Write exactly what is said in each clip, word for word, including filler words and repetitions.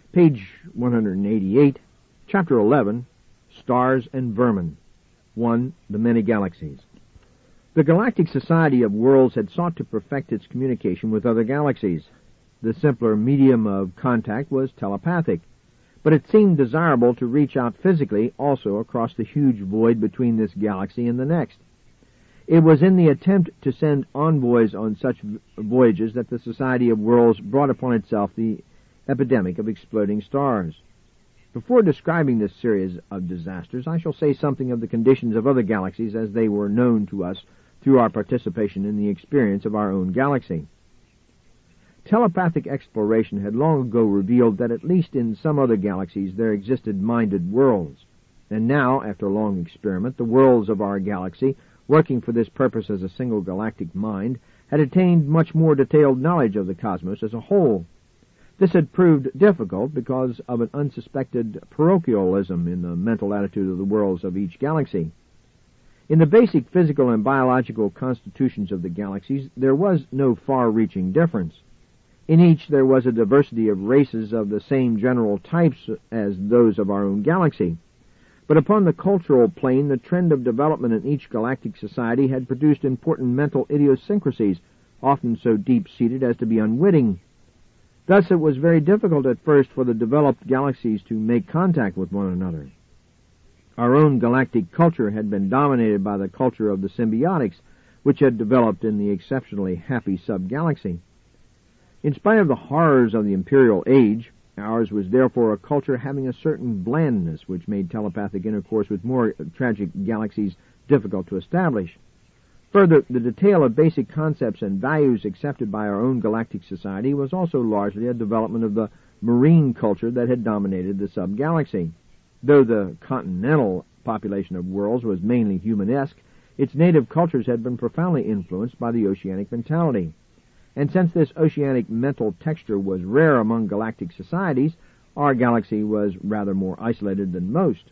Page one hundred eighty-eight, Chapter eleven, Stars and Vermin. one. The Many Galaxies. The Galactic Society of Worlds had sought to perfect its communication with other galaxies. The simpler medium of contact was telepathic, but it seemed desirable to reach out physically also across the huge void between this galaxy and the next. It was in the attempt to send envoys on such voyages that the Society of Worlds brought upon itself the epidemic of exploding stars. Before describing this series of disasters, I shall say something of the conditions of other galaxies as they were known to us through our participation in the experience of our own galaxy. Telepathic exploration had long ago revealed that at least in some other galaxies there existed minded worlds, and now, after long experiment, the worlds of our galaxy, working for this purpose as a single galactic mind, had attained much more detailed knowledge of the cosmos as a whole. This had proved difficult because of an unsuspected parochialism in the mental attitude of the worlds of each galaxy. In the basic physical and biological constitutions of the galaxies, there was no far-reaching difference. In each there was a diversity of races of the same general types as those of our own galaxy. But upon the cultural plane, the trend of development in each galactic society had produced important mental idiosyncrasies, often so deep-seated as to be unwitting. Thus it was very difficult at first for the developed galaxies to make contact with one another. Our own galactic culture had been dominated by the culture of the symbiotics, which had developed in the exceptionally happy sub-galaxy. In spite of the horrors of the imperial age, ours was therefore a culture having a certain blandness which made telepathic intercourse with more tragic galaxies difficult to establish. Further, the detail of basic concepts and values accepted by our own galactic society was also largely a development of the marine culture that had dominated the sub-galaxy. Though the continental population of worlds was mainly humanesque, its native cultures had been profoundly influenced by the oceanic mentality. And since this oceanic mental texture was rare among galactic societies, our galaxy was rather more isolated than most.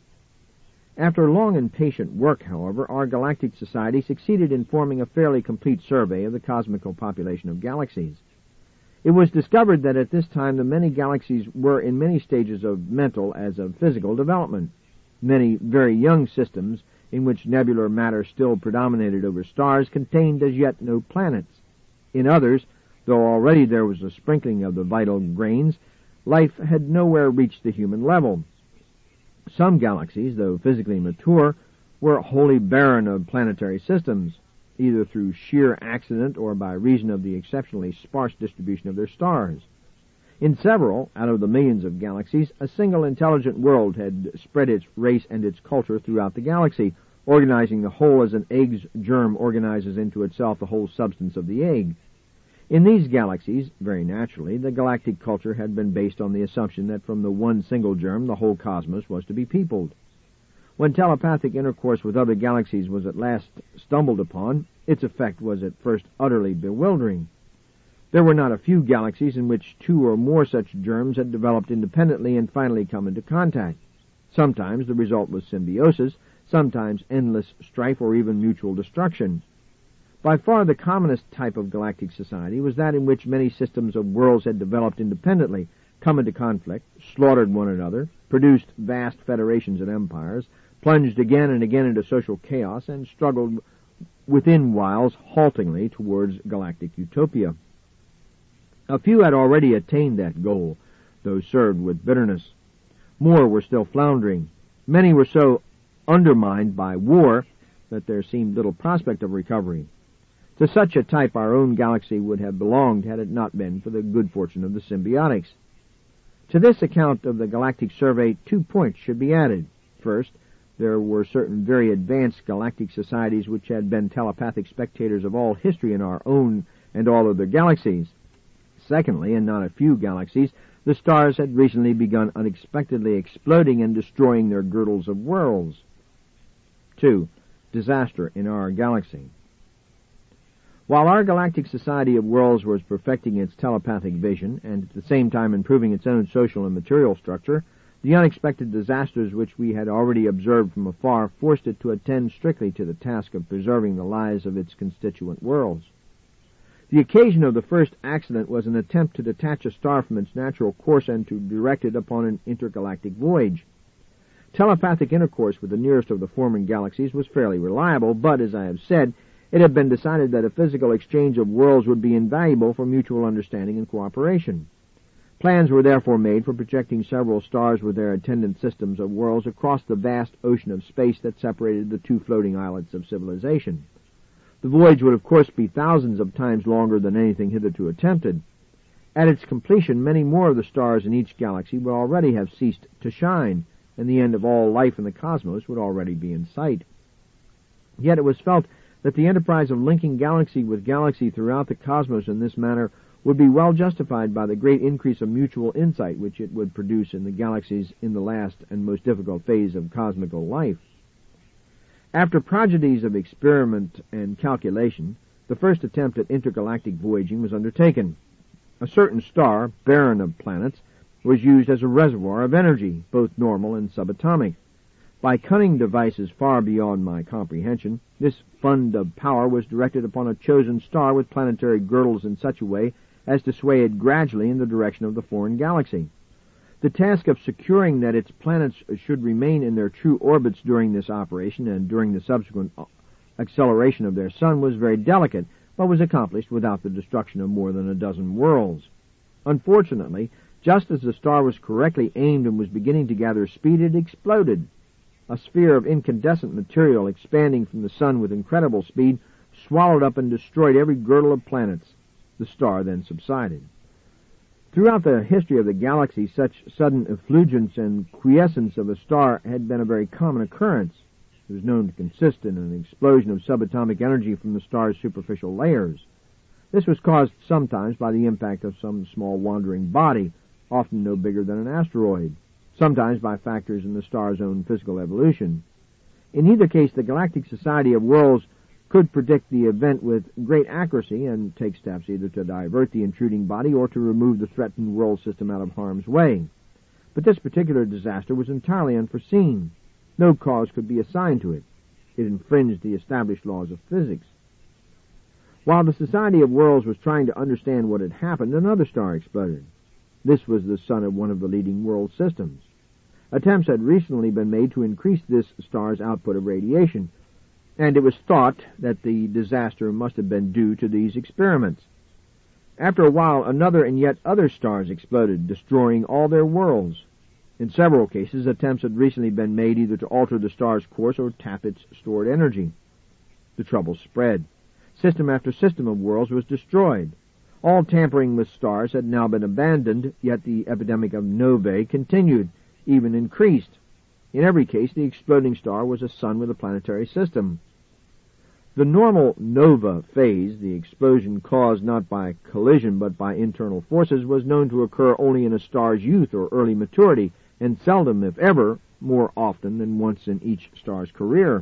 After long and patient work, however, our galactic society succeeded in forming a fairly complete survey of the cosmical population of galaxies. It was discovered that at this time the many galaxies were in many stages of mental as of physical development. Many very young systems, in which nebular matter still predominated over stars, contained as yet no planets. In others, though already there was a sprinkling of the vital grains, life had nowhere reached the human level. Some galaxies, though physically mature, were wholly barren of planetary systems, either through sheer accident or by reason of the exceptionally sparse distribution of their stars. In several, out of the millions of galaxies, a single intelligent world had spread its race and its culture throughout the galaxy, organizing the whole as an egg's germ organizes into itself the whole substance of the egg. In these galaxies, very naturally, the galactic culture had been based on the assumption that from the one single germ the whole cosmos was to be peopled. When telepathic intercourse with other galaxies was at last stumbled upon, its effect was at first utterly bewildering. There were not a few galaxies in which two or more such germs had developed independently and finally come into contact. Sometimes the result was symbiosis, sometimes endless strife or even mutual destruction. By far the commonest type of galactic society was that in which many systems of worlds had developed independently, come into conflict, slaughtered one another, produced vast federations and empires, plunged again and again into social chaos, and struggled within whiles haltingly towards galactic utopia. A few had already attained that goal, though served with bitterness. More were still floundering. Many were so undermined by war that there seemed little prospect of recovery. To such a type our own galaxy would have belonged had it not been for the good fortune of the symbiotics. To this account of the galactic survey, two points should be added. First, there were certain very advanced galactic societies which had been telepathic spectators of all history in our own and all other galaxies. Secondly, in not a few galaxies, the stars had recently begun unexpectedly exploding and destroying their girdles of worlds. Two. Disaster in our galaxy. While our Galactic Society of Worlds was perfecting its telepathic vision and at the same time improving its own social and material structure, the unexpected disasters which we had already observed from afar forced it to attend strictly to the task of preserving the lives of its constituent worlds. The occasion of the first accident was an attempt to detach a star from its natural course and to direct it upon an intergalactic voyage. Telepathic intercourse with the nearest of the forming galaxies was fairly reliable, but, as I have said, it had been decided that a physical exchange of worlds would be invaluable for mutual understanding and cooperation. Plans were therefore made for projecting several stars with their attendant systems of worlds across the vast ocean of space that separated the two floating islets of civilization. The voyage would of course be thousands of times longer than anything hitherto attempted. At its completion, many more of the stars in each galaxy would already have ceased to shine, and the end of all life in the cosmos would already be in sight. Yet it was felt that the enterprise of linking galaxy with galaxy throughout the cosmos in this manner would be well justified by the great increase of mutual insight which it would produce in the galaxies in the last and most difficult phase of cosmical life. After prodigies of experiment and calculation, the first attempt at intergalactic voyaging was undertaken. A certain star, barren of planets, was used as a reservoir of energy, both normal and subatomic. By cunning devices far beyond my comprehension, this fund of power was directed upon a chosen star with planetary girdles in such a way as to sway it gradually in the direction of the foreign galaxy. The task of securing that its planets should remain in their true orbits during this operation and during the subsequent acceleration of their sun was very delicate, but was accomplished without the destruction of more than a dozen worlds. Unfortunately, just as the star was correctly aimed and was beginning to gather speed, it exploded. A sphere of incandescent material expanding from the sun with incredible speed swallowed up and destroyed every girdle of planets. The star then subsided. Throughout the history of the galaxy, such sudden effulgence and quiescence of a star had been a very common occurrence. It was known to consist in an explosion of subatomic energy from the star's superficial layers. This was caused sometimes by the impact of some small wandering body, often no bigger than an asteroid, sometimes by factors in the star's own physical evolution. In either case, the Galactic Society of Worlds could predict the event with great accuracy and take steps either to divert the intruding body or to remove the threatened world system out of harm's way. But this particular disaster was entirely unforeseen. No cause could be assigned to it. It infringed the established laws of physics. While the Society of Worlds was trying to understand what had happened, another star exploded. This was the sun of one of the leading world systems. Attempts had recently been made to increase this star's output of radiation, and it was thought that the disaster must have been due to these experiments. After a while, another and yet other stars exploded, destroying all their worlds. In several cases, attempts had recently been made either to alter the star's course or tap its stored energy. The trouble spread. System after system of worlds was destroyed. All tampering with stars had now been abandoned, yet the epidemic of novae continued, even increased. In every case, the exploding star was a sun with a planetary system. The normal nova phase, the explosion caused not by collision but by internal forces, was known to occur only in a star's youth or early maturity, and seldom, if ever, more often than once in each star's career.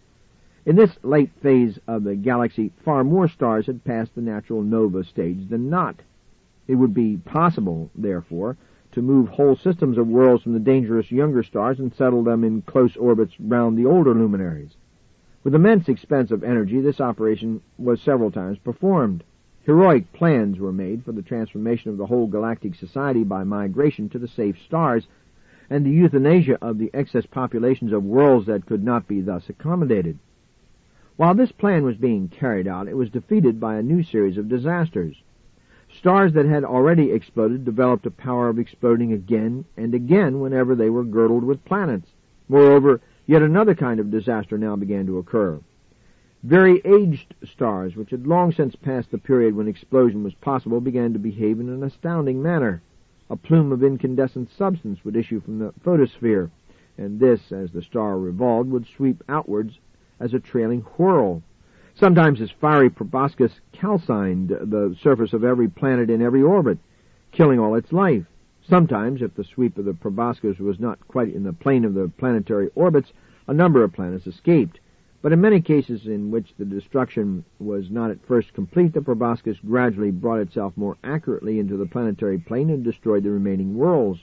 In this late phase of the galaxy, far more stars had passed the natural nova stage than not. It would be possible, therefore, to move whole systems of worlds from the dangerous younger stars and settle them in close orbits round the older luminaries. With immense expense of energy, this operation was several times performed. Heroic plans were made for the transformation of the whole galactic society by migration to the safe stars, and the euthanasia of the excess populations of worlds that could not be thus accommodated. While this plan was being carried out, it was defeated by a new series of disasters. Stars that had already exploded developed a power of exploding again and again whenever they were girdled with planets. Moreover, yet another kind of disaster now began to occur. Very aged stars, which had long since passed the period when explosion was possible, began to behave in an astounding manner. A plume of incandescent substance would issue from the photosphere, and this, as the star revolved, would sweep outwards as a trailing whirl. Sometimes this fiery proboscis calcined the surface of every planet in every orbit, killing all its life. Sometimes, if the sweep of the proboscis was not quite in the plane of the planetary orbits, a number of planets escaped. But in many cases in which the destruction was not at first complete, the proboscis gradually brought itself more accurately into the planetary plane and destroyed the remaining worlds.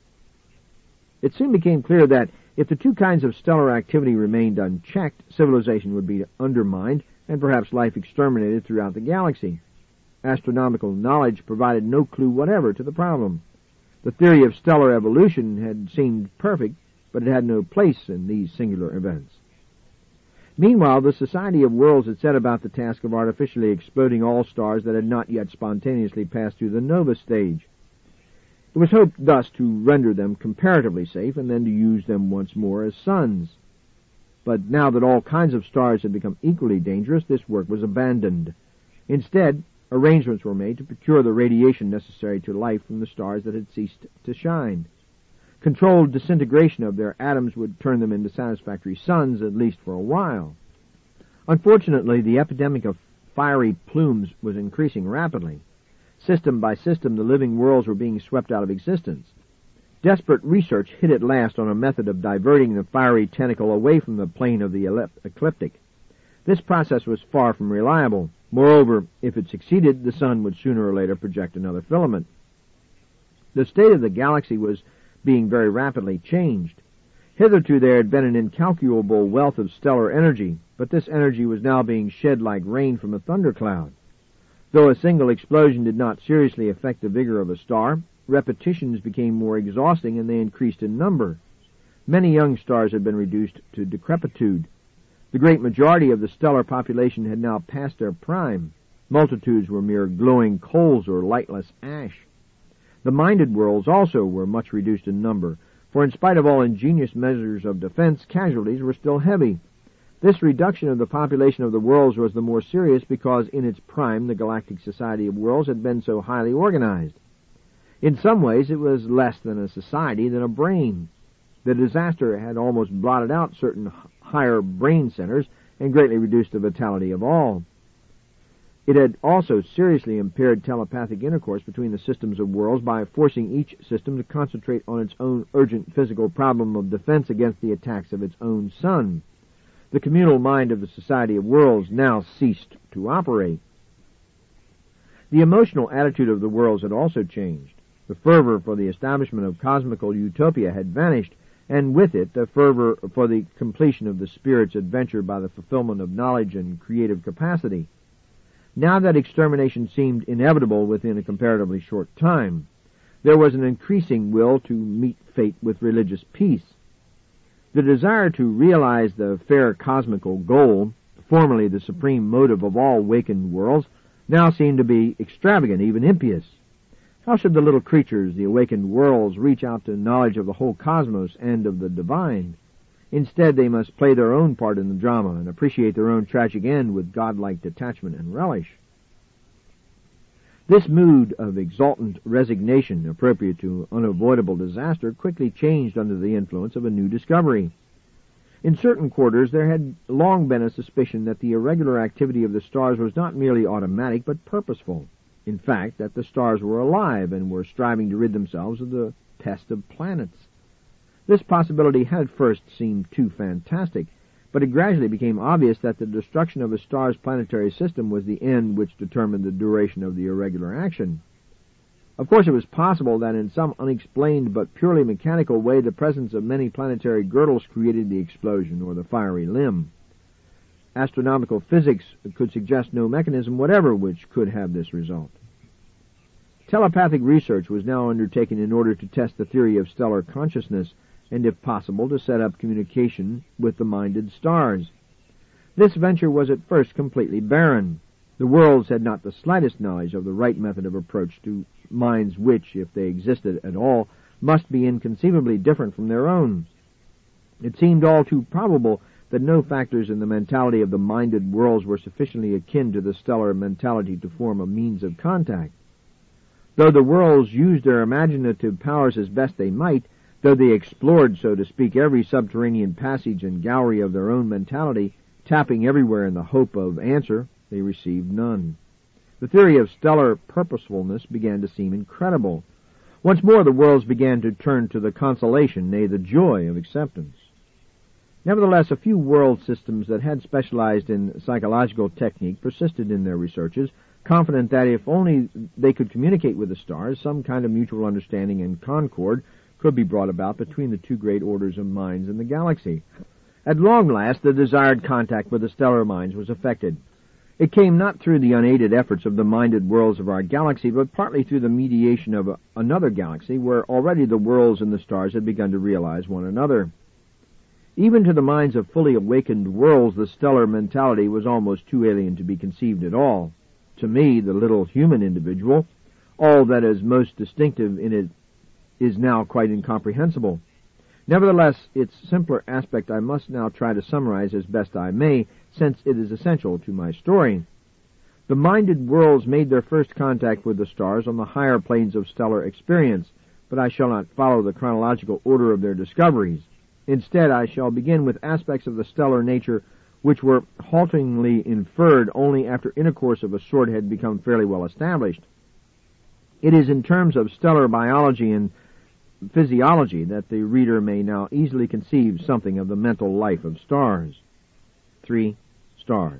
It soon became clear that if the two kinds of stellar activity remained unchecked, civilization would be undermined and perhaps life exterminated throughout the galaxy. astronomical knowledge provided no clue whatever to the problem. The theory of stellar evolution had seemed perfect, but it had no place in these singular events. Meanwhile, the Society of Worlds had set about the task of artificially exploding all stars that had not yet spontaneously passed through the nova stage. It was hoped thus to render them comparatively safe and then to use them once more as suns. But now that all kinds of stars had become equally dangerous, this work was abandoned. Instead, arrangements were made to procure the radiation necessary to life from the stars that had ceased to shine. Controlled disintegration of their atoms would turn them into satisfactory suns, at least for a while. Unfortunately, the epidemic of fiery plumes was increasing rapidly. System by system, the living worlds were being swept out of existence. Desperate research hit at last on a method of diverting the fiery tentacle away from the plane of the ecliptic. This process was far from reliable. Moreover, if it succeeded, the sun would sooner or later project another filament. The state of the galaxy was being very rapidly changed. Hitherto there had been an incalculable wealth of stellar energy, but this energy was now being shed like rain from a thundercloud. Though a single explosion did not seriously affect the vigor of a star, repetitions became more exhausting and they increased in number. Many young stars had been reduced to decrepitude. The great majority of the stellar population had now passed their prime. Multitudes were mere glowing coals or lightless ash. The minded worlds also were much reduced in number, for in spite of all ingenious measures of defense, casualties were still heavy. This reduction of the population of the worlds was the more serious because in its prime the Galactic Society of Worlds had been so highly organized. In some ways it was less than a society than a brain. The disaster had almost blotted out certain higher brain centers and greatly reduced the vitality of all. It had also seriously impaired telepathic intercourse between the systems of worlds by forcing each system to concentrate on its own urgent physical problem of defense against the attacks of its own sun. The communal mind of the Society of Worlds now ceased to operate. The emotional attitude of the worlds had also changed. The fervor for the establishment of cosmical utopia had vanished, and with it the fervor for the completion of the spirit's adventure by the fulfillment of knowledge and creative capacity. Now that extermination seemed inevitable within a comparatively short time, there was an increasing will to meet fate with religious peace. The desire to realize the fair cosmical goal, formerly the supreme motive of all wakened worlds, now seemed to be extravagant, even impious. How should the little creatures, the awakened worlds, reach out to knowledge of the whole cosmos and of the divine? Instead, they must play their own part in the drama and appreciate their own tragic end with godlike detachment and relish. This mood of exultant resignation, appropriate to unavoidable disaster, quickly changed under the influence of a new discovery. In certain quarters there had long been a suspicion that the irregular activity of the stars was not merely automatic, but purposeful. In fact, that the stars were alive and were striving to rid themselves of the pest of planets. This possibility had at first seemed too fantastic, but it gradually became obvious that the destruction of a star's planetary system was the end which determined the duration of the irregular action. Of course, it was possible that in some unexplained but purely mechanical way the presence of many planetary girdles created the explosion or the fiery limb. Astronomical physics could suggest no mechanism whatever which could have this result. Telepathic research was now undertaken in order to test the theory of stellar consciousness, and if possible to set up communication with the minded stars. This venture was at first completely barren. The worlds had not the slightest knowledge of the right method of approach to minds which, if they existed at all, must be inconceivably different from their own. It seemed all too probable that no factors in the mentality of the minded worlds were sufficiently akin to the stellar mentality to form a means of contact. Though the worlds used their imaginative powers as best they might, though they explored, so to speak, every subterranean passage and gallery of their own mentality, tapping everywhere in the hope of answer, they received none. The theory of stellar purposefulness began to seem incredible. Once more the worlds began to turn to the consolation, nay, the joy of acceptance. Nevertheless, a few world systems that had specialized in psychological technique persisted in their researches, confident that if only they could communicate with the stars, some kind of mutual understanding and concord could be brought about between the two great orders of minds in the galaxy. At long last, the desired contact with the stellar minds was effected. It came not through the unaided efforts of the minded worlds of our galaxy, but partly through the mediation of a, another galaxy where already the worlds and the stars had begun to realize one another. Even to the minds of fully awakened worlds, the stellar mentality was almost too alien to be conceived at all. To me, the little human individual, all that is most distinctive in it is now quite incomprehensible. Nevertheless, its simpler aspect I must now try to summarize as best I may, since it is essential to my story. The minded worlds made their first contact with the stars on the higher planes of stellar experience, but I shall not follow the chronological order of their discoveries. Instead, I shall begin with aspects of the stellar nature which were haltingly inferred only after intercourse of a sort had become fairly well established. It is in terms of stellar biology and physiology that the reader may now easily conceive something of the mental life of stars. Three, stars.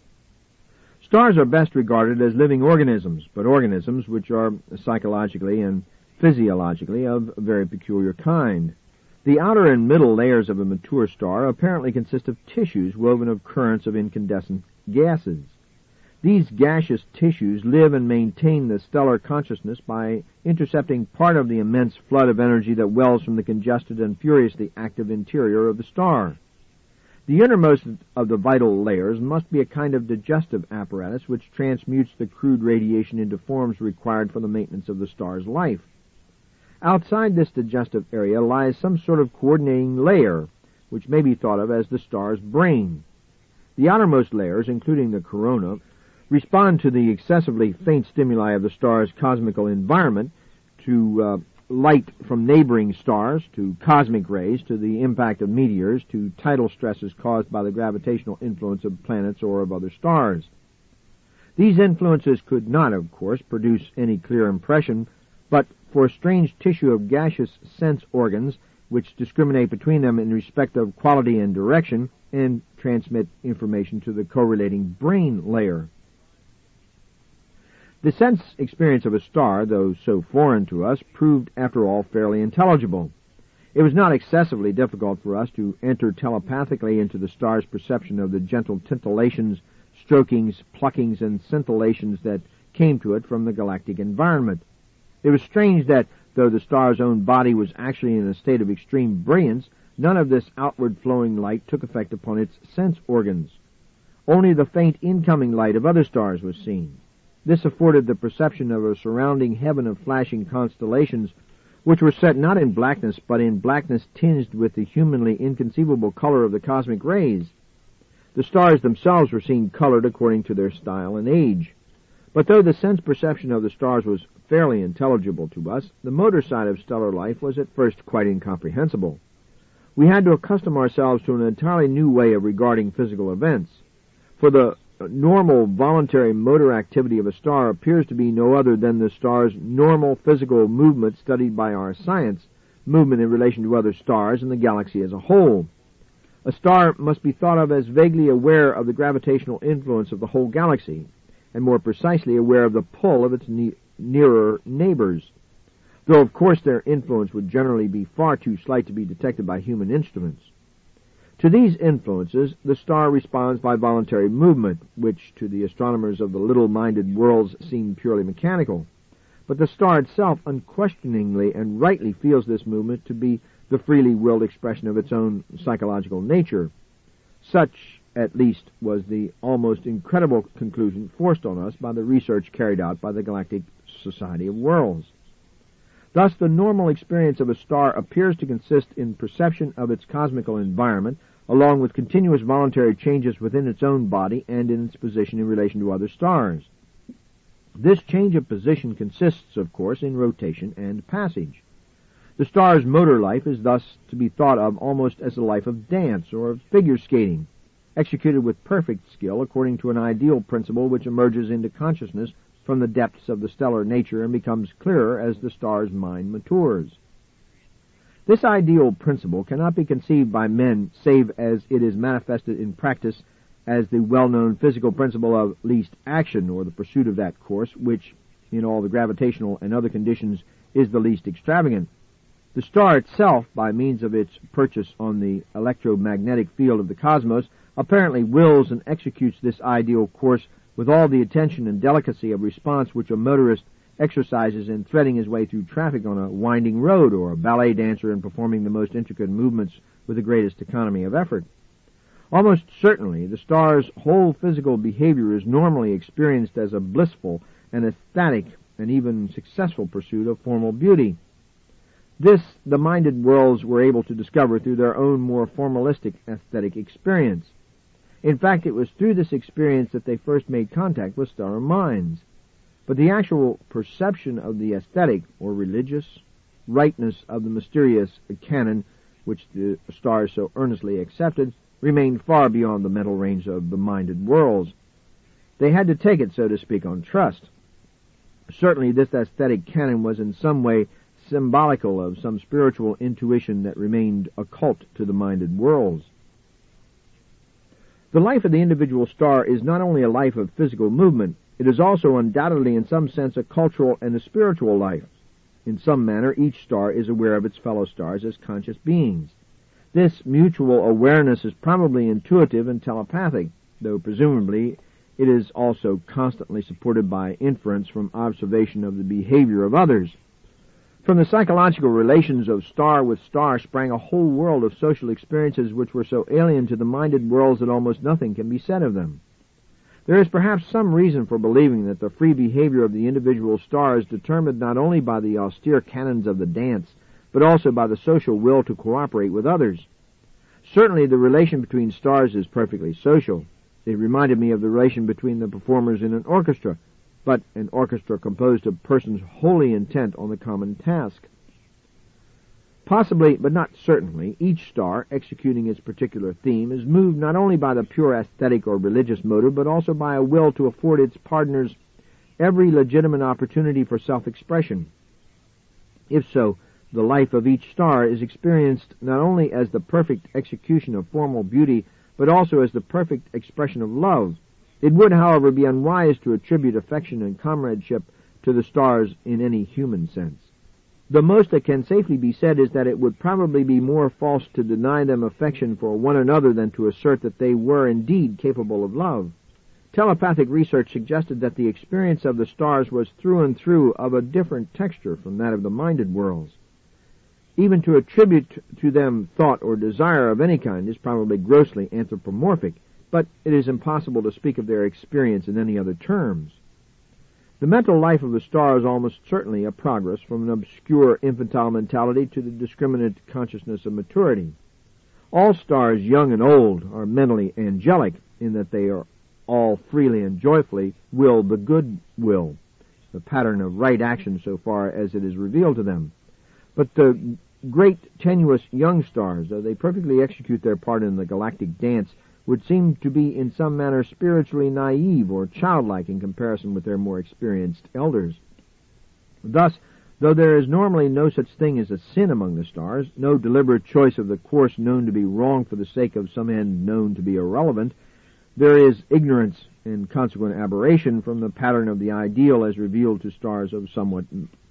Stars are best regarded as living organisms, but organisms which are psychologically and physiologically of a very peculiar kind. The outer and middle layers of a mature star apparently consist of tissues woven of currents of incandescent gases. These gaseous tissues live and maintain the stellar consciousness by intercepting part of the immense flood of energy that wells from the congested and furiously active interior of the star. The innermost of the vital layers must be a kind of digestive apparatus which transmutes the crude radiation into forms required for the maintenance of the star's life. Outside this digestive area lies some sort of coordinating layer, which may be thought of as the star's brain. The outermost layers, including the corona, respond to the excessively faint stimuli of the star's cosmical environment, to uh, light from neighboring stars, to cosmic rays, to the impact of meteors, to tidal stresses caused by the gravitational influence of planets or of other stars. These influences could not, of course, produce any clear impression, but for a strange tissue of gaseous sense organs, which discriminate between them in respect of quality and direction, and transmit information to the correlating brain layer. The sense experience of a star, though so foreign to us, proved, after all, fairly intelligible. It was not excessively difficult for us to enter telepathically into the star's perception of the gentle tintillations, strokings, pluckings, and scintillations that came to it from the galactic environment. It was strange that, though the star's own body was actually in a state of extreme brilliance, none of this outward flowing light took effect upon its sense organs. Only the faint incoming light of other stars was seen. This afforded the perception of a surrounding heaven of flashing constellations, which were set not in blackness, but in blackness tinged with the humanly inconceivable color of the cosmic rays. The stars themselves were seen colored according to their style and age. But though the sense perception of the stars was fairly intelligible to us, the motor side of stellar life was at first quite incomprehensible. We had to accustom ourselves to an entirely new way of regarding physical events. For the normal voluntary motor activity of a star appears to be no other than the star's normal physical movement studied by our science, movement in relation to other stars and the galaxy as a whole. A star must be thought of as vaguely aware of the gravitational influence of the whole galaxy, and more precisely aware of the pull of its ne- nearer neighbors, though of course their influence would generally be far too slight to be detected by human instruments. To these influences, the star responds by voluntary movement, which to the astronomers of the little-minded worlds seem purely mechanical. But the star itself unquestioningly and rightly feels this movement to be the freely willed expression of its own psychological nature. Such, at least, was the almost incredible conclusion forced on us by the research carried out by the Galactic Society of Worlds. Thus, the normal experience of a star appears to consist in perception of its cosmical environment, along with continuous voluntary changes within its own body and in its position in relation to other stars. This change of position consists, of course, in rotation and passage. The star's motor life is thus to be thought of almost as a life of dance or of figure skating, executed with perfect skill according to an ideal principle which emerges into consciousness from the depths of the stellar nature and becomes clearer as the star's mind matures. This ideal principle cannot be conceived by men save as it is manifested in practice as the well-known physical principle of least action, or the pursuit of that course which, in all the gravitational and other conditions, is the least extravagant. The star itself, by means of its purchase on the electromagnetic field of the cosmos, apparently wills and executes this ideal course with all the attention and delicacy of response which a motorist exercises in threading his way through traffic on a winding road, or a ballet dancer in performing the most intricate movements with the greatest economy of effort. Almost certainly, the star's whole physical behavior is normally experienced as a blissful and ecstatic and even successful pursuit of formal beauty. This the minded worlds were able to discover through their own more formalistic aesthetic experience. In fact, it was through this experience that they first made contact with star minds. But the actual perception of the aesthetic, or religious, rightness of the mysterious canon, which the stars so earnestly accepted, remained far beyond the mental range of the minded worlds. They had to take it, so to speak, on trust. Certainly this aesthetic canon was in some way symbolical of some spiritual intuition that remained occult to the minded worlds. The life of the individual star is not only a life of physical movement, it is also undoubtedly in some sense a cultural and a spiritual life. In some manner, each star is aware of its fellow stars as conscious beings. This mutual awareness is probably intuitive and telepathic, though presumably it is also constantly supported by inference from observation of the behavior of others. From the psychological relations of star with star sprang a whole world of social experiences which were so alien to the minded worlds that almost nothing can be said of them. There is perhaps some reason for believing that the free behavior of the individual star is determined not only by the austere canons of the dance, but also by the social will to cooperate with others. Certainly the relation between stars is perfectly social. It reminded me of the relation between the performers in an orchestra, but an orchestra composed of persons wholly intent on the common task. Possibly, but not certainly, each star, executing its particular theme, is moved not only by the pure aesthetic or religious motive, but also by a will to afford its partners every legitimate opportunity for self-expression. If so, the life of each star is experienced not only as the perfect execution of formal beauty, but also as the perfect expression of love. It would, however, be unwise to attribute affection and comradeship to the stars in any human sense. The most that can safely be said is that it would probably be more false to deny them affection for one another than to assert that they were indeed capable of love. Telepathic research suggested that the experience of the stars was through and through of a different texture from that of the minded worlds. Even to attribute to them thought or desire of any kind is probably grossly anthropomorphic, but it is impossible to speak of their experience in any other terms. The mental life of the star is almost certainly a progress from an obscure infantile mentality to the discriminate consciousness of maturity. All stars, young and old, are mentally angelic in that they are all freely and joyfully will the good will, the pattern of right action so far as it is revealed to them. But the great tenuous young stars, though they perfectly execute their part in the galactic dance, would seem to be in some manner spiritually naive or childlike in comparison with their more experienced elders. Thus, though there is normally no such thing as a sin among the stars, no deliberate choice of the course known to be wrong for the sake of some end known to be irrelevant, there is ignorance and consequent aberration from the pattern of the ideal as revealed to stars of somewhat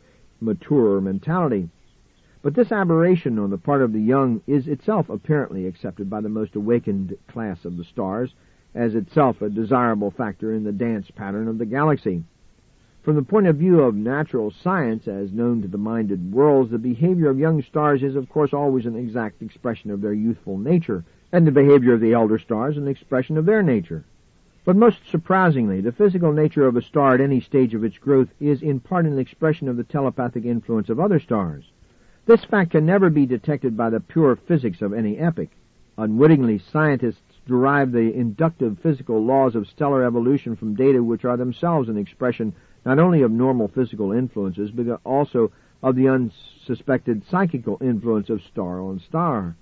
maturer mentality. But this aberration on the part of the young is itself apparently accepted by the most awakened class of the stars, as itself a desirable factor in the dance pattern of the galaxy. From the point of view of natural science, as known to the minded worlds, the behavior of young stars is of course always an exact expression of their youthful nature, and the behavior of the elder stars an expression of their nature. But most surprisingly, the physical nature of a star at any stage of its growth is in part an expression of the telepathic influence of other stars. This fact can never be detected by the pure physics of any epoch. Unwittingly, scientists derive the inductive physical laws of stellar evolution from data which are themselves an expression not only of normal physical influences, but also of the unsuspected psychical influence of star on star.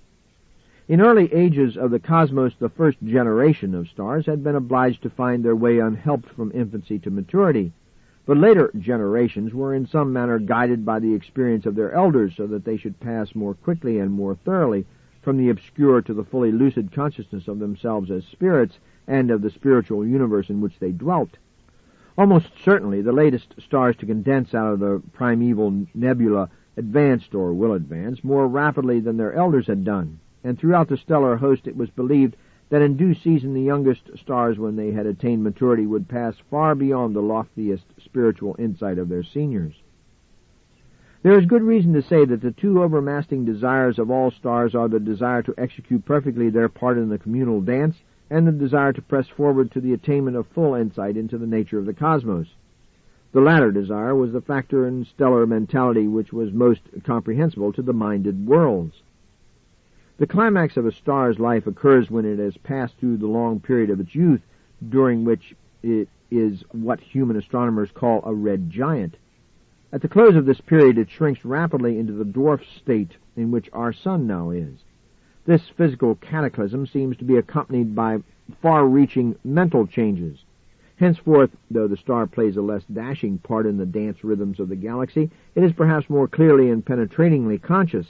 In early ages of the cosmos, the first generation of stars had been obliged to find their way unhelped from infancy to maturity. But later generations were in some manner guided by the experience of their elders so that they should pass more quickly and more thoroughly from the obscure to the fully lucid consciousness of themselves as spirits and of the spiritual universe in which they dwelt. Almost certainly the latest stars to condense out of the primeval nebula advanced or will advance more rapidly than their elders had done, and throughout the stellar host it was believed that in due season the youngest stars, when they had attained maturity, would pass far beyond the loftiest spiritual insight of their seniors. There is good reason to say that the two overmastering desires of all stars are the desire to execute perfectly their part in the communal dance and the desire to press forward to the attainment of full insight into the nature of the cosmos. The latter desire was the factor in stellar mentality which was most comprehensible to the minded worlds. The climax of a star's life occurs when it has passed through the long period of its youth, during which it is what human astronomers call a red giant. At the close of this period, it shrinks rapidly into the dwarf state in which our sun now is. This physical cataclysm seems to be accompanied by far-reaching mental changes. Henceforth, though the star plays a less dashing part in the dance rhythms of the galaxy, it is perhaps more clearly and penetratingly conscious.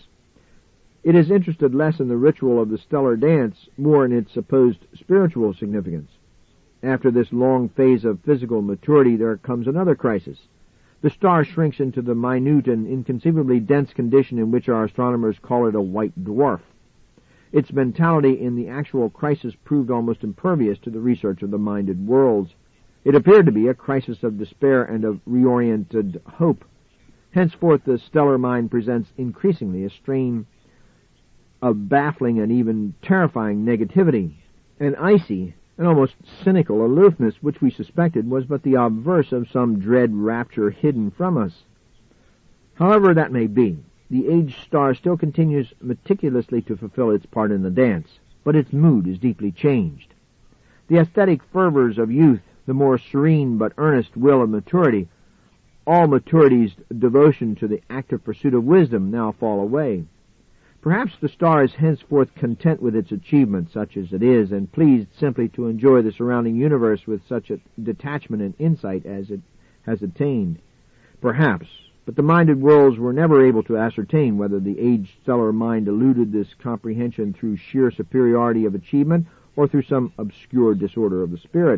It is interested less in the ritual of the stellar dance, more in its supposed spiritual significance. After this long phase of physical maturity, there comes another crisis. The star shrinks into the minute and inconceivably dense condition in which our astronomers call it a white dwarf. Its mentality in the actual crisis proved almost impervious to the research of the minded worlds. It appeared to be a crisis of despair and of reoriented hope. Henceforth, the stellar mind presents increasingly a strain of baffling and even terrifying negativity, an icy and almost cynical aloofness which we suspected was but the obverse of some dread rapture hidden from us. However that may be, the aged star still continues meticulously to fulfill its part in the dance, but its mood is deeply changed. The aesthetic fervors of youth, the more serene but earnest will of maturity, all maturity's devotion to the active pursuit of wisdom now fall away. Perhaps the star is henceforth content with its achievement, such as it is, and pleased simply to enjoy the surrounding universe with such a detachment and insight as it has attained. Perhaps, but the minded worlds were never able to ascertain whether the aged stellar mind eluded this comprehension through sheer superiority of achievement or through some obscure disorder of the spirit.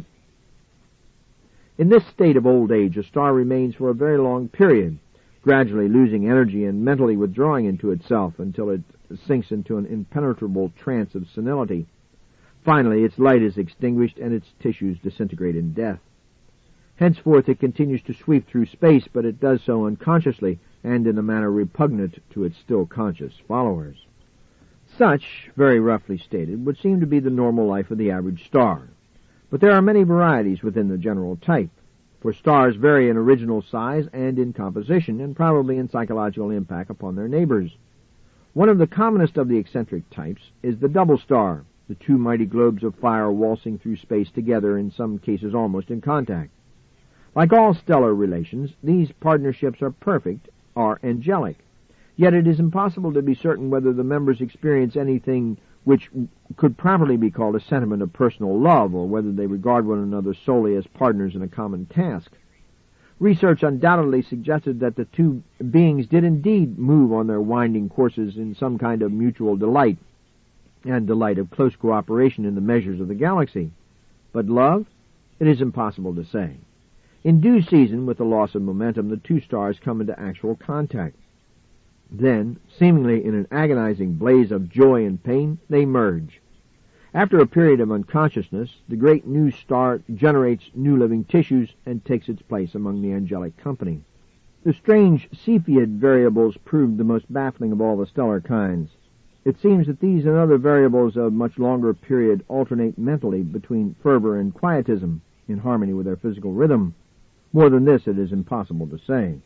In this state of old age, a star remains for a very long period, gradually losing energy and mentally withdrawing into itself until it sinks into an impenetrable trance of senility. Finally, its light is extinguished and its tissues disintegrate in death. Henceforth it continues to sweep through space, but it does so unconsciously and in a manner repugnant to its still conscious followers. Such, very roughly stated, would seem to be the normal life of the average star. But there are many varieties within the general type, for stars vary in original size and in composition, and probably in psychological impact upon their neighbors. One of the commonest of the eccentric types is the double star, the two mighty globes of fire waltzing through space together, in some cases almost in contact. Like all stellar relations, these partnerships are perfect, are angelic. Yet it is impossible to be certain whether the members experience anything which could properly be called a sentiment of personal love, or whether they regard one another solely as partners in a common task. Research undoubtedly suggested that the two beings did indeed move on their winding courses in some kind of mutual delight, and delight of close cooperation in the measures of the galaxy. But love? It is impossible to say. In due season, with the loss of momentum, the two stars come into actual contact. Then, seemingly in an agonizing blaze of joy and pain, they merge. After a period of unconsciousness, the great new star generates new living tissues and takes its place among the angelic company. The strange Cepheid variables proved the most baffling of all the stellar kinds. It seems that these and other variables of much longer period alternate mentally between fervor and quietism, in harmony with their physical rhythm. More than this it is impossible to say.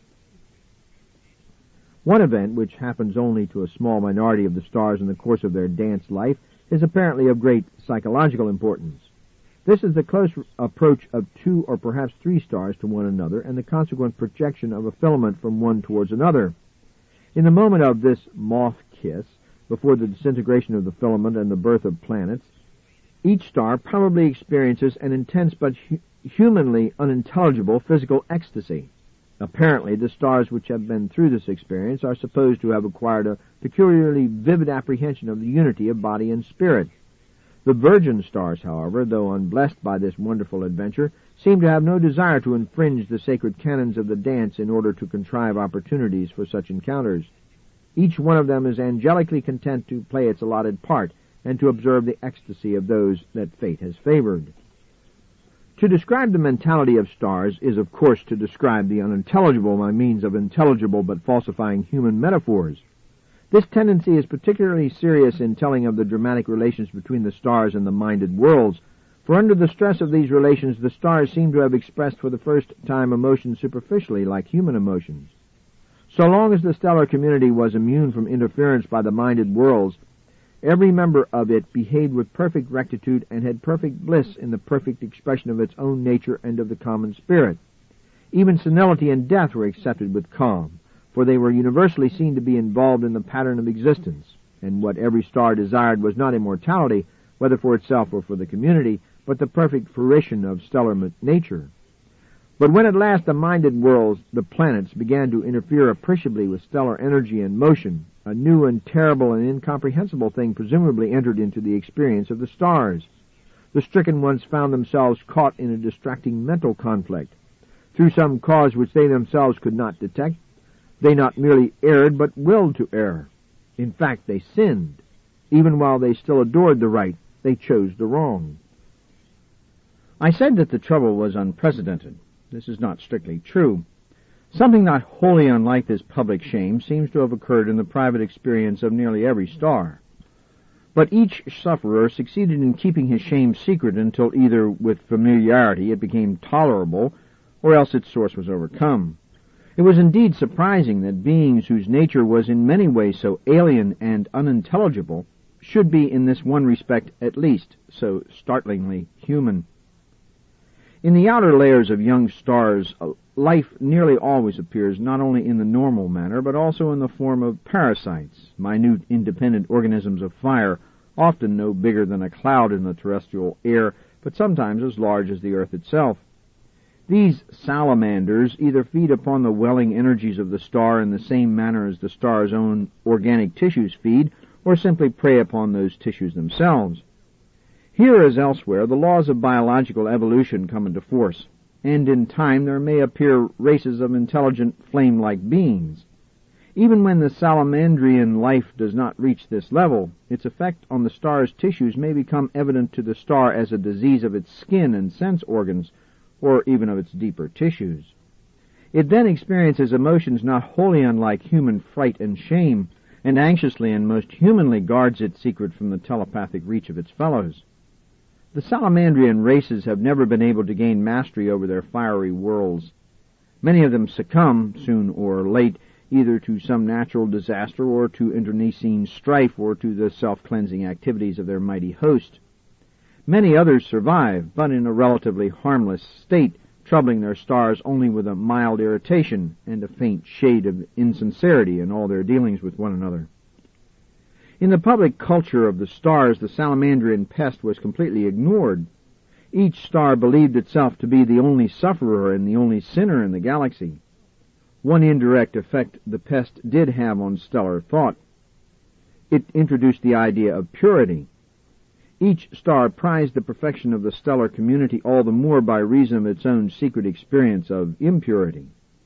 One event, which happens only to a small minority of the stars in the course of their dance life, is apparently of great psychological importance. This is the close approach of two or perhaps three stars to one another, and the consequent projection of a filament from one towards another. In the moment of this moth kiss, before the disintegration of the filament and the birth of planets, each star probably experiences an intense but hu- humanly unintelligible physical ecstasy. Apparently, the stars which have been through this experience are supposed to have acquired a peculiarly vivid apprehension of the unity of body and spirit. The virgin stars, however, though unblessed by this wonderful adventure, seem to have no desire to infringe the sacred canons of the dance in order to contrive opportunities for such encounters. Each one of them is angelically content to play its allotted part, and to observe the ecstasy of those that fate has favored. To describe the mentality of stars is, of course, to describe the unintelligible by means of intelligible but falsifying human metaphors. This tendency is particularly serious in telling of the dramatic relations between the stars and the minded worlds, for under the stress of these relations the stars seem to have expressed for the first time emotions superficially like human emotions. So long as the stellar community was immune from interference by the minded worlds, every member of it behaved with perfect rectitude and had perfect bliss in the perfect expression of its own nature and of the common spirit. Even senility and death were accepted with calm, for they were universally seen to be involved in the pattern of existence, and what every star desired was not immortality, whether for itself or for the community, but the perfect fruition of stellar nature. But when at last the minded worlds, the planets, began to interfere appreciably with stellar energy and motion, a new and terrible and incomprehensible thing presumably entered into the experience of the stars. The stricken ones found themselves caught in a distracting mental conflict. Through some cause which they themselves could not detect, they not merely erred, but willed to err. In fact, they sinned. Even while they still adored the right, they chose the wrong. I said that the trouble was unprecedented. This is not strictly true. Something not wholly unlike this public shame seems to have occurred in the private experience of nearly every star. But each sufferer succeeded in keeping his shame secret until either with familiarity it became tolerable, or else its source was overcome. It was indeed surprising that beings whose nature was in many ways so alien and unintelligible should be in this one respect at least so startlingly human. In the outer layers of young stars, life nearly always appears not only in the normal manner, but also in the form of parasites, minute independent organisms of fire, often no bigger than a cloud in the terrestrial air, but sometimes as large as the earth itself. These salamanders either feed upon the welling energies of the star in the same manner as the star's own organic tissues feed, or simply prey upon those tissues themselves. Here, as elsewhere, the laws of biological evolution come into force, and in time there may appear races of intelligent flame-like beings. Even when the salamandrian life does not reach this level, its effect on the star's tissues may become evident to the star as a disease of its skin and sense organs, or even of its deeper tissues. It then experiences emotions not wholly unlike human fright and shame, and anxiously and most humanly guards its secret from the telepathic reach of its fellows. The salamandrian races have never been able to gain mastery over their fiery worlds. Many of them succumb, soon or late, either to some natural disaster or to internecine strife or to the self-cleansing activities of their mighty host. Many others survive, but in a relatively harmless state, troubling their stars only with a mild irritation and a faint shade of insincerity in all their dealings with one another. In the public culture of the stars, the salamandrian pest was completely ignored. Each star believed itself to be the only sufferer and the only sinner in the galaxy. One indirect effect the pest did have on stellar thought. It introduced the idea of purity. Each star prized the perfection of the stellar community all the more by reason of its own secret experience of impurity.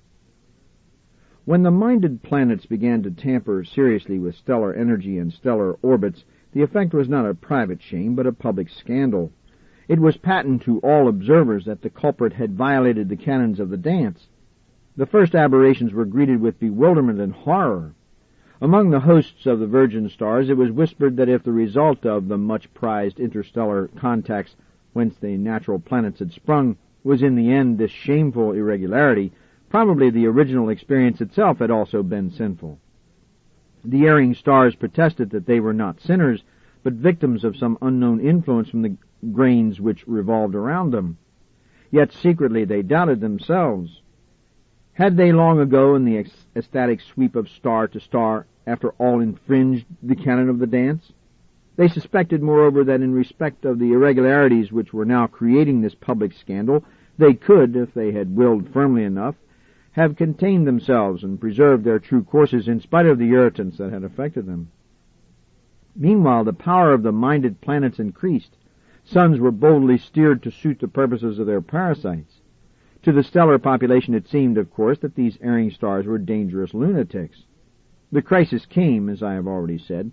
When the minded planets began to tamper seriously with stellar energy and stellar orbits, the effect was not a private shame, but a public scandal. It was patent to all observers that the culprit had violated the canons of the dance. The first aberrations were greeted with bewilderment and horror. Among the hosts of the virgin stars, it was whispered that if the result of the much-prized interstellar contacts whence the natural planets had sprung was in the end this shameful irregularity, probably the original experience itself had also been sinful. The erring stars protested that they were not sinners, but victims of some unknown influence from the grains which revolved around them. Yet secretly they doubted themselves. Had they long ago, in the ecstatic sweep of star to star, after all infringed the canon of the dance? They suspected, moreover, that in respect of the irregularities which were now creating this public scandal, they could, if they had willed firmly enough, have contained themselves and preserved their true courses in spite of the irritants that had affected them. Meanwhile, the power of the minded planets increased. Suns were boldly steered to suit the purposes of their parasites. To the stellar population it seemed, of course, that these erring stars were dangerous lunatics. The crisis came, as I have already said,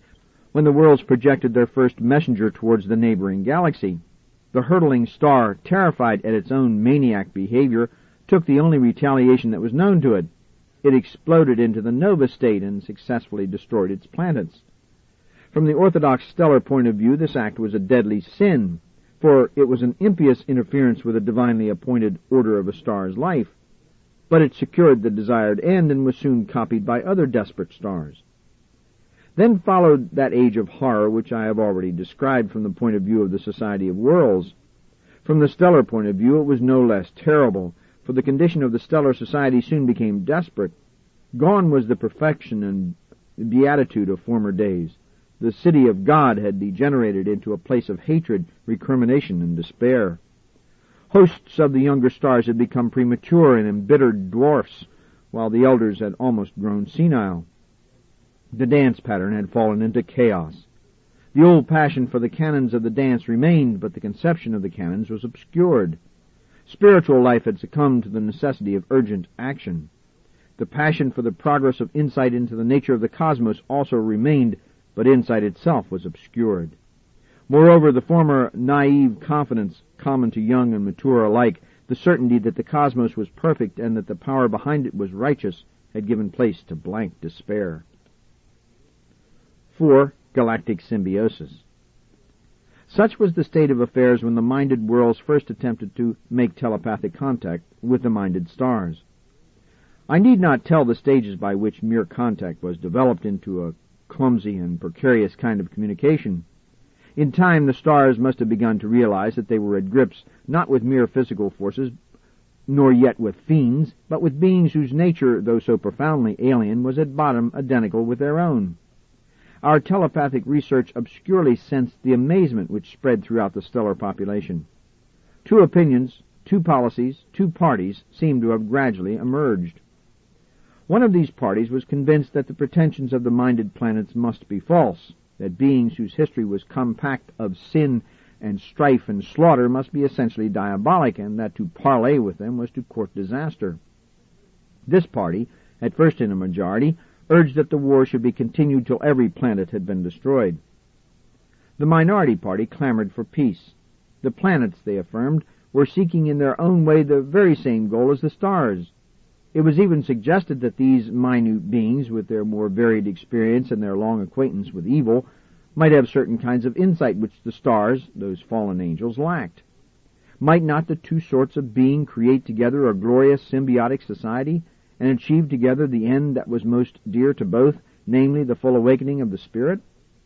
when the worlds projected their first messenger towards the neighboring galaxy. The hurtling star, terrified at its own maniac behavior, took the only retaliation that was known to it. It exploded into the nova state and successfully destroyed its planets. From the orthodox stellar point of view, this act was a deadly sin, for it was an impious interference with a divinely appointed order of a star's life. But it secured the desired end and was soon copied by other desperate stars. Then followed that age of horror which I have already described from the point of view of the Society of Worlds. From the stellar point of view, it was no less terrible, for the condition of the stellar society soon became desperate. Gone was the perfection and beatitude of former days. The city of God had degenerated into a place of hatred, recrimination, and despair. Hosts of the younger stars had become premature and embittered dwarfs, while the elders had almost grown senile. The dance pattern had fallen into chaos. The old passion for the canons of the dance remained, but the conception of the canons was obscured. Spiritual life had succumbed to the necessity of urgent action. The passion for the progress of insight into the nature of the cosmos also remained, but insight itself was obscured. Moreover, the former naive confidence, common to young and mature alike, the certainty that the cosmos was perfect and that the power behind it was righteous, had given place to blank despair. Four. Galactic symbiosis. Such was the state of affairs when the minded worlds first attempted to make telepathic contact with the minded stars. I need not tell the stages by which mere contact was developed into a clumsy and precarious kind of communication. In time, the stars must have begun to realize that they were at grips not with mere physical forces, nor yet with fiends, but with beings whose nature, though so profoundly alien, was at bottom identical with their own. Our telepathic research obscurely sensed the amazement which spread throughout the stellar population. Two opinions, two policies, two parties seemed to have gradually emerged. One of these parties was convinced that the pretensions of the minded planets must be false, that beings whose history was compact of sin and strife and slaughter must be essentially diabolic, and that to parley with them was to court disaster. This party, at first in a majority, urged that the war should be continued till every planet had been destroyed. The minority party clamored for peace. The planets, they affirmed, were seeking in their own way the very same goal as the stars. It was even suggested that these minute beings, with their more varied experience and their long acquaintance with evil, might have certain kinds of insight which the stars, those fallen angels, lacked. Might not the two sorts of being create together a glorious symbiotic society, and achieve together the end that was most dear to both, namely the full awakening of the spirit?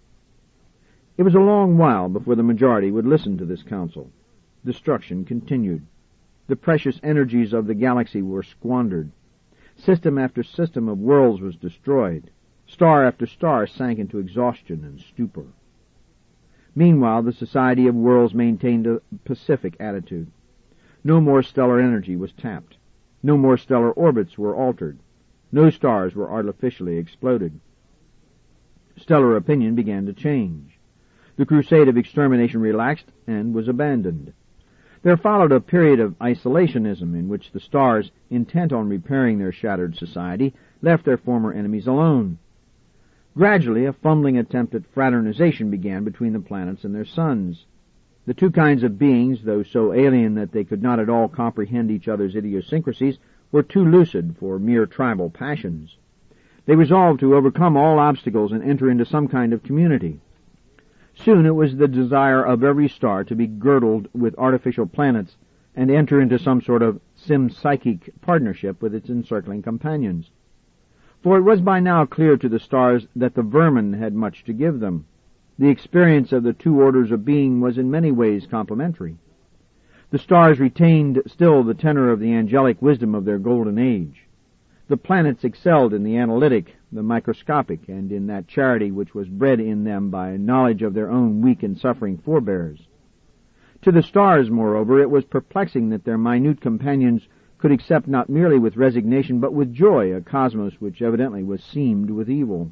It was a long while before the majority would listen to this counsel. Destruction continued. The precious energies of the galaxy were squandered. System after system of worlds was destroyed. Star after star sank into exhaustion and stupor. Meanwhile, the Society of Worlds maintained a pacific attitude. No more stellar energy was tapped. No more stellar orbits were altered. No stars were artificially exploded. Stellar opinion began to change. The crusade of extermination relaxed and was abandoned. There followed a period of isolationism in which the stars, intent on repairing their shattered society, left their former enemies alone. Gradually, a fumbling attempt at fraternization began between the planets and their suns. The two kinds of beings, though so alien that they could not at all comprehend each other's idiosyncrasies, were too lucid for mere tribal passions. They resolved to overcome all obstacles and enter into some kind of community. Soon it was the desire of every star to be girdled with artificial planets and enter into some sort of sympsychic partnership with its encircling companions. For it was by now clear to the stars that the vermin had much to give them. The experience of the two orders of being was in many ways complementary. The stars retained still the tenor of the angelic wisdom of their golden age. The planets excelled in the analytic, the microscopic, and in that charity which was bred in them by knowledge of their own weak and suffering forebears. To the stars, moreover, it was perplexing that their minute companions could accept not merely with resignation but with joy a cosmos which evidently was seamed with evil.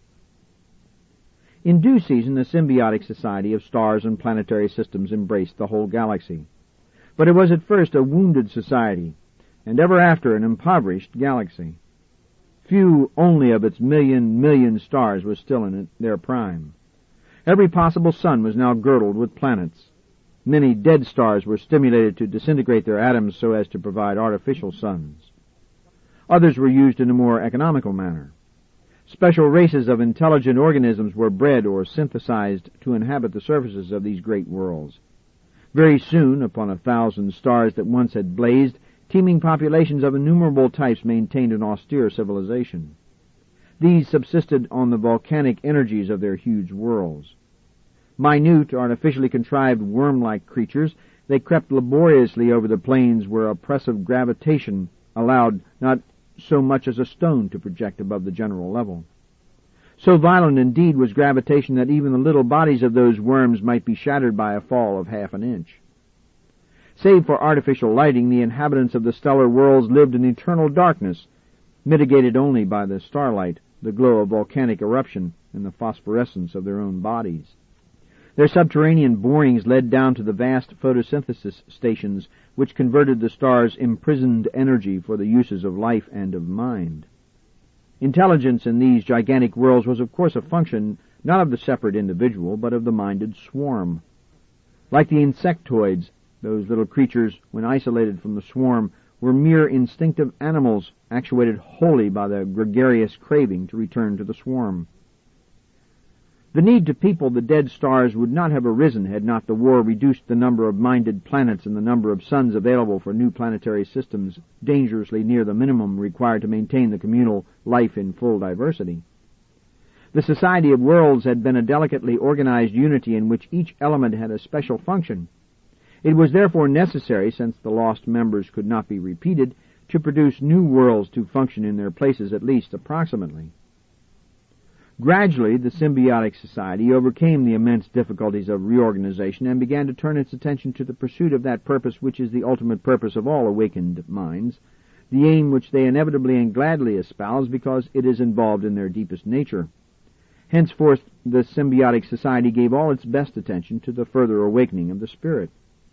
In due season, the symbiotic society of stars and planetary systems embraced the whole galaxy. But it was at first a wounded society, and ever after an impoverished galaxy. Few only of its million million stars were still in their prime. Every possible sun was now girdled with planets. Many dead stars were stimulated to disintegrate their atoms so as to provide artificial suns. Others were used in a more economical manner. Special races of intelligent organisms were bred or synthesized to inhabit the surfaces of these great worlds. Very soon, upon a thousand stars that once had blazed, teeming populations of innumerable types maintained an austere civilization. These subsisted on the volcanic energies of their huge worlds. Minute, artificially contrived worm-like creatures, they crept laboriously over the plains where oppressive gravitation allowed not so much as a stone to project above the general level. So violent indeed was gravitation that even the little bodies of those worms might be shattered by a fall of half an inch. Save for artificial lighting, the inhabitants of the stellar worlds lived in eternal darkness, mitigated only by the starlight, the glow of volcanic eruption, and the phosphorescence of their own bodies. Their subterranean borings led down to the vast photosynthesis stations which converted the stars' imprisoned energy for the uses of life and of mind. Intelligence in these gigantic worlds was of course a function not of the separate individual, but of the minded swarm. Like the insectoids, those little creatures, when isolated from the swarm, were mere instinctive animals, actuated wholly by the gregarious craving to return to the swarm. The need to people the dead stars would not have arisen had not the war reduced the number of minded planets and the number of suns available for new planetary systems dangerously near the minimum required to maintain the communal life in full diversity. The Society of Worlds had been a delicately organized unity in which each element had a special function. It was therefore necessary, since the lost members could not be repeated, to produce new worlds to function in their places at least approximately. Gradually, the symbiotic society overcame the immense difficulties of reorganization and began to turn its attention to the pursuit of that purpose which is the ultimate purpose of all awakened minds, the aim which they inevitably and gladly espouse because it is involved in their deepest nature. Henceforth, the symbiotic society gave all its best attention to the further awakening of the spirit.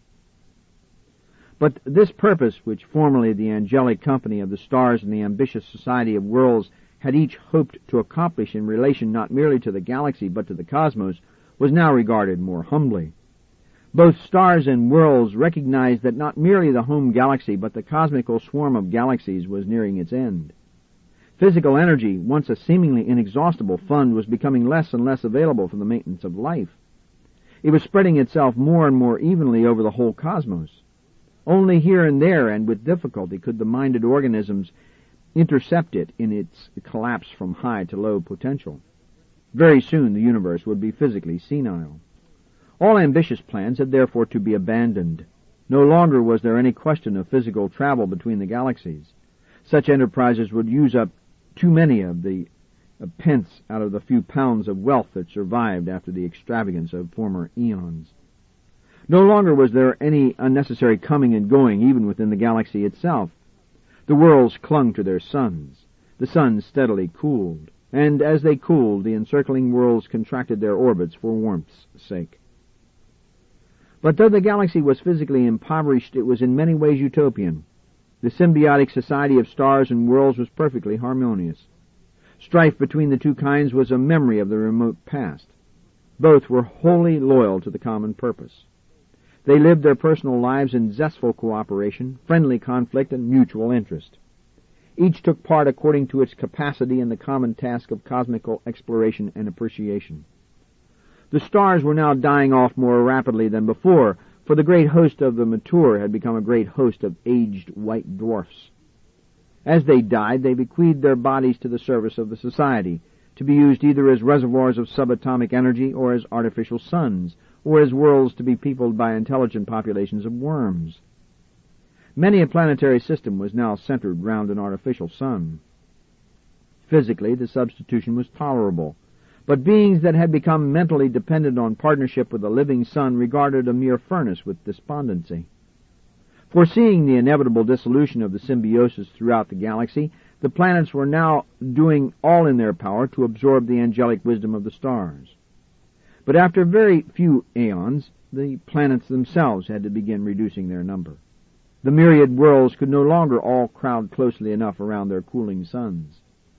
But this purpose, which formerly the angelic company of the stars and the ambitious society of worlds had each hoped to accomplish in relation not merely to the galaxy but to the cosmos, was now regarded more humbly. Both stars and worlds recognized that not merely the home galaxy but the cosmical swarm of galaxies was nearing its end. Physical energy, once a seemingly inexhaustible fund, was becoming less and less available for the maintenance of life. It was spreading itself more and more evenly over the whole cosmos. Only here and there, and with difficulty, could the minded organisms intercept it in its collapse from high to low potential. Very soon the universe would be physically senile. All ambitious plans had therefore to be abandoned. No longer was there any question of physical travel between the galaxies. Such enterprises would use up too many of the uh, pence out of the few pounds of wealth that survived after the extravagance of former eons. No longer was there any unnecessary coming and going even within the galaxy itself. The worlds clung to their suns. The suns steadily cooled, and as they cooled, the encircling worlds contracted their orbits for warmth's sake. But though the galaxy was physically impoverished, it was in many ways utopian. The symbiotic society of stars and worlds was perfectly harmonious. Strife between the two kinds was a memory of the remote past. Both were wholly loyal to the common purpose. They lived their personal lives in zestful cooperation, friendly conflict, and mutual interest. Each took part according to its capacity in the common task of cosmical exploration and appreciation. The stars were now dying off more rapidly than before, for the great host of the mature had become a great host of aged white dwarfs. As they died, they bequeathed their bodies to the service of the society, to be used either as reservoirs of subatomic energy or as artificial suns, or as worlds to be peopled by intelligent populations of worms. Many a planetary system was now centered round an artificial sun. Physically, the substitution was tolerable, but beings that had become mentally dependent on partnership with a living sun regarded a mere furnace with despondency. Foreseeing the inevitable dissolution of the symbiosis throughout the galaxy, the planets were now doing all in their power to absorb the angelic wisdom of the stars. But after very few aeons, the planets themselves had to begin reducing their number. The myriad worlds could no longer all crowd closely enough around their cooling suns.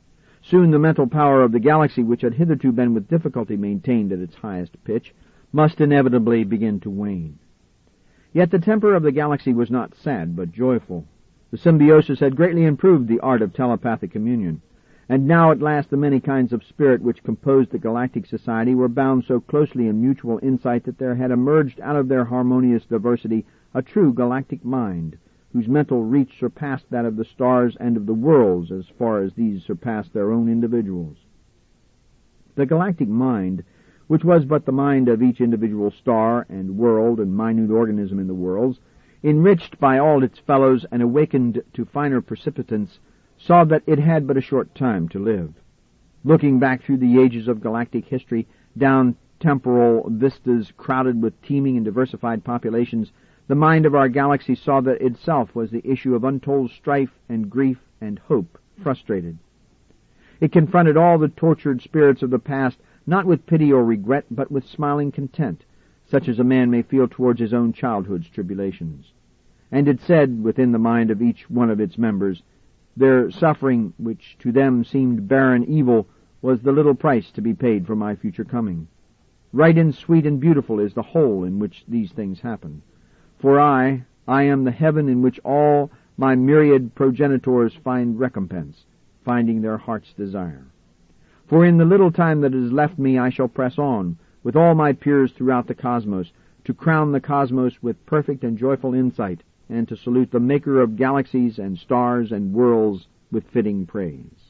Soon the mental power of the galaxy, which had hitherto been with difficulty maintained at its highest pitch, must inevitably begin to wane. Yet the temper of the galaxy was not sad, but joyful. The symbiosis had greatly improved the art of telepathic communion, and now at last the many kinds of spirit which composed the Galactic Society were bound so closely in mutual insight that there had emerged out of their harmonious diversity a true galactic mind, whose mental reach surpassed that of the stars and of the worlds as far as these surpassed their own individuals. The galactic mind, which was but the mind of each individual star and world and minute organism in the worlds, enriched by all its fellows and awakened to finer precipitance, saw that it had but a short time to live. Looking back through the ages of galactic history, down temporal vistas crowded with teeming and diversified populations, the mind of our galaxy saw that itself was the issue of untold strife and grief and hope frustrated. It confronted all the tortured spirits of the past, not with pity or regret, but with smiling content, such as a man may feel towards his own childhood's tribulations. And it said within the mind of each one of its members, their suffering, which to them seemed barren evil, was the little price to be paid for my future coming. Right and sweet and beautiful is the whole in which these things happen. For I, I am the heaven in which all my myriad progenitors find recompense, finding their heart's desire. For in the little time that is left me I shall press on, with all my peers throughout the cosmos, to crown the cosmos with perfect and joyful insight, and to salute the maker of galaxies and stars and worlds with fitting praise.